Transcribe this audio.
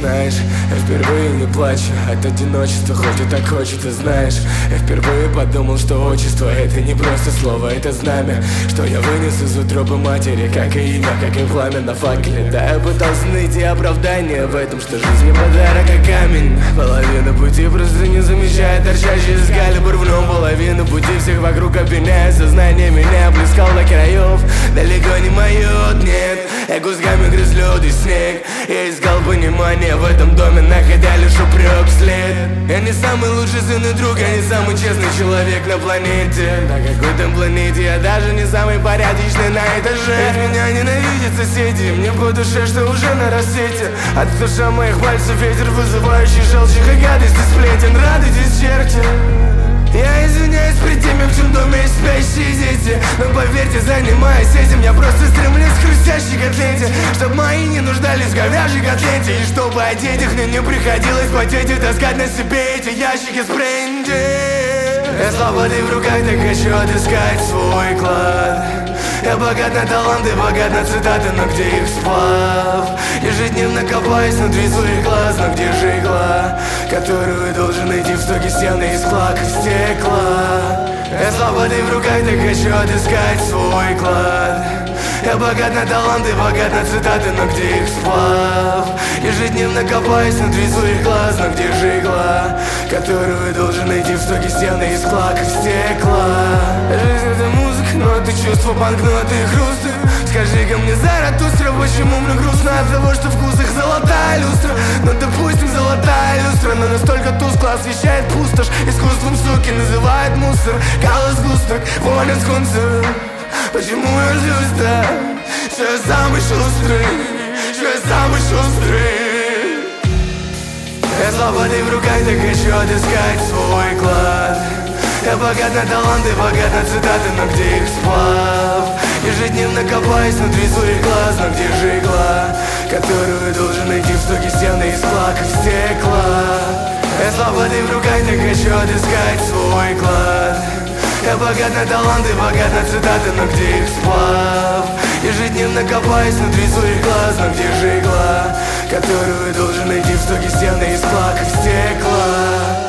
знаешь, я впервые не плачу от одиночества, хоть и так хочет, ты знаешь. Я впервые подумал, что отчество — это не просто слово, это знамя, что я вынес из утробы матери, как и имя, как и пламя на факеле. Да, я пытался найти оправдание в этом, что жизнь не подарок, а камень. Половина пути просто не замечает торчащий из калибр в нем. Половина пути всех вокруг обвиняет, сознание меня плескал до краев. Далеко не мое, нет, я кусками грыз лед и снег. Я искал понимание в этом доме, находя лишь упрек вслед. Я не самый лучший сын и друг, я не самый честный человек на планете. На какой там планете, я даже не самый порядочный на этаже. Ведь меня ненавидят соседи, мне по душе, что уже на рассвете. От душа моих пальцев ветер, вызывающий желчь и гадость и сплетен. Радуйтесь, черти, я извиняюсь перед теми, в чем доме есть спящие дети. Но поверьте, занимаясь этим, я просто стремлюсь к хрустящей котлете, чтоб мои не нуждались в говяжьей котлете. И чтобы одеть их мне не приходилось потеть и таскать на себе эти ящики с бренди. Я свободой в руках, так хочу отыскать свой клад. Я богат на таланты, богат на цитаты, но где их сплав? Ежедневно копаюсь внутри своих глаз, но где же игла, которую должен найти в стоге стены из флаг и стекла? Я свободой в руках, так хочу отыскать свой клад. Я богат на таланты, богат на цитаты, но где их сплав? Ежедневно копаюсь внутри своих глаз, но где же игла, которую должен найти в стоге стены из флаг и стекла? Жизнь — это музыка, ноты, чувства, банкноты и хрусты. Скажи-ка мне, Заратустра, почему мне грустно от того, что в их золотая люстра? Ну допустим, золотая люстра, но настолько тускло освещает пустошь. Искусством, суки, называют мусор. Калас густок, волен скунцер. Почему я злюсь-то? Что я самый шустрый, что я самый шустрый. Я свободой в руках, так хочу отыскать свой клад. Я богат на таланты, богат на цитаты, но где их сплав? Ежедневно копаюсь внутри своих глаз, но где же игла, которую должен найти в стоге стены из флаг и стекла? Я свободой в руках, так хочу отыскать свой клад. Я богат на таланты, богат на цитаты, но где их сплав? Ежедневно копаюсь внутри своих глаз, но где же игла, которую должен найти в стоге стены из флаг и стекла?